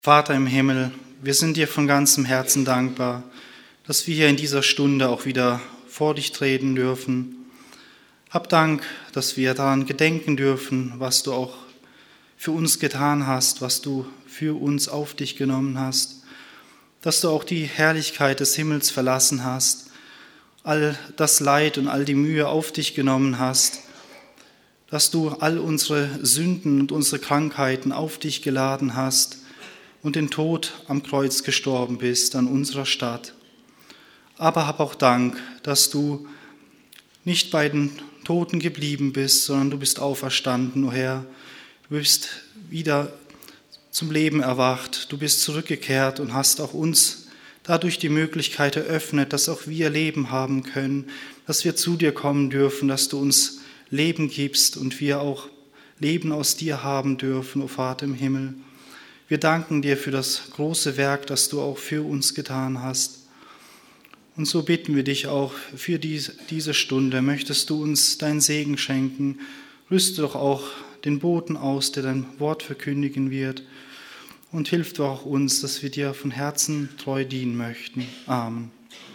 Vater im Himmel, wir sind dir von ganzem Herzen dankbar, dass wir hier in dieser Stunde auch wieder vor dich treten dürfen. Hab Dank, dass wir daran gedenken dürfen, was du auch für uns getan hast, was du für uns auf dich genommen hast, dass du auch die Herrlichkeit des Himmels verlassen hast, all das Leid und all die Mühe auf dich genommen hast, dass du all unsere Sünden und unsere Krankheiten auf dich geladen hast und den Tod am Kreuz gestorben bist an unserer Stadt. Aber hab auch Dank, dass du nicht bei den Toten geblieben bist, sondern du bist auferstanden, o Herr. Du bist wieder zum Leben erwacht, du bist zurückgekehrt und hast auch uns dadurch die Möglichkeit eröffnet, dass auch wir Leben haben können, dass wir zu dir kommen dürfen, dass du uns Leben gibst und wir auch Leben aus dir haben dürfen, o Vater im Himmel. Wir danken dir für das große Werk, das du auch für uns getan hast. Und so bitten wir dich auch für diese Stunde. Möchtest du uns deinen Segen schenken? Rüste doch auch den Boten aus, der dein Wort verkündigen wird. Und hilf doch auch uns, dass wir dir von Herzen treu dienen möchten. Amen.